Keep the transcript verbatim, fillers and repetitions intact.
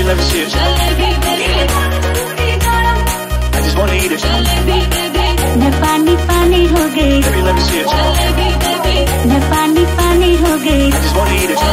let me see it. I just wanna eat it. मैं पानी पानी हो गई, Baby, let me see it. मैं पानी पानी हो गई, I just wanna eat it.